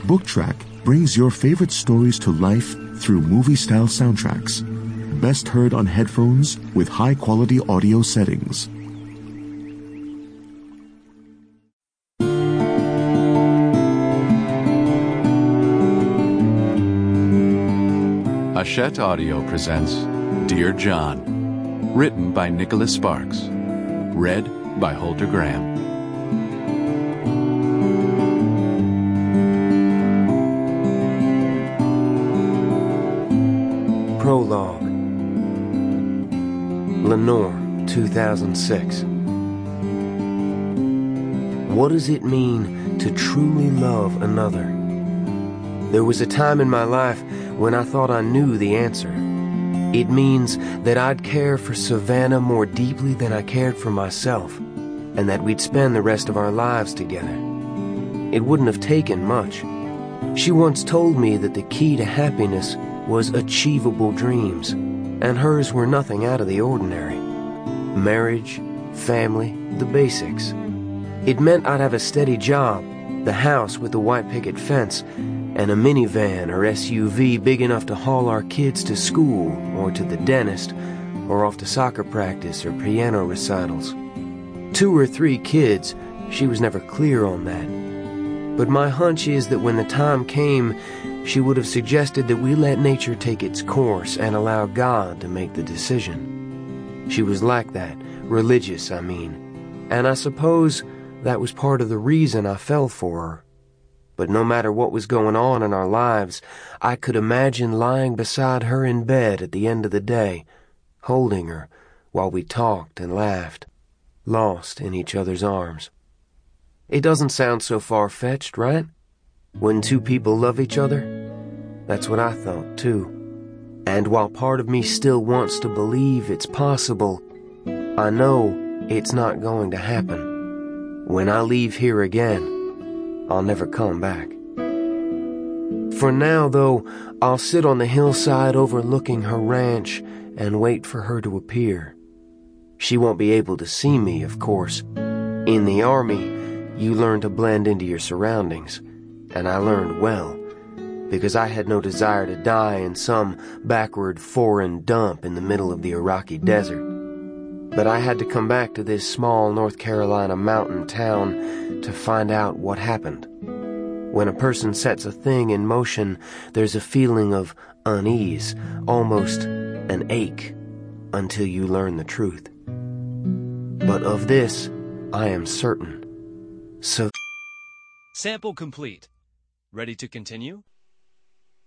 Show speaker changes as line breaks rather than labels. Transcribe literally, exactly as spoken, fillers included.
BookTrack brings your favorite stories to life through movie-style soundtracks. Best heard on headphones with high-quality audio settings.
Hachette Audio presents Dear John, written by Nicholas Sparks, read by Holder Graham.
Prologue. Lenore, two thousand six. What does it mean to truly love another? There was a time in my life when I thought I knew the answer. It means that I'd care for Savannah more deeply than I cared for myself, and that we'd spend the rest of our lives together. It wouldn't have taken much. She once told me that the key to happiness was achievable dreams, and hers were nothing out of the ordinary. Marriage, family, the basics. It meant I'd have a steady job, the house with the white picket fence, and a minivan or S U V big enough to haul our kids to school or to the dentist or off to soccer practice or piano recitals. Two or three kids, she was never clear on that. But my hunch is that when the time came, she would have suggested that we let nature take its course and allow God to make the decision. She was like that, religious, I mean, and I suppose that was part of the reason I fell for her. But no matter what was going on in our lives, I could imagine lying beside her in bed at the end of the day, holding her while we talked and laughed, lost in each other's arms. It doesn't sound so far-fetched, right? When two people love each other? That's what I thought, too. And while part of me still wants to believe it's possible, I know it's not going to happen. When I leave here again, I'll never come back. For now, though, I'll sit on the hillside overlooking her ranch and wait for her to appear. She won't be able to see me, of course. In the Army, you learn to blend into your surroundings, and I learned well, because I had no desire to die in some backward foreign dump in the middle of the Iraqi desert. But I had to come back to this small North Carolina mountain town to find out what happened. When a person sets a thing in motion, there's a feeling of unease, almost an ache, until you learn the truth. But of this, I am certain. So...
Sample complete. Ready to continue?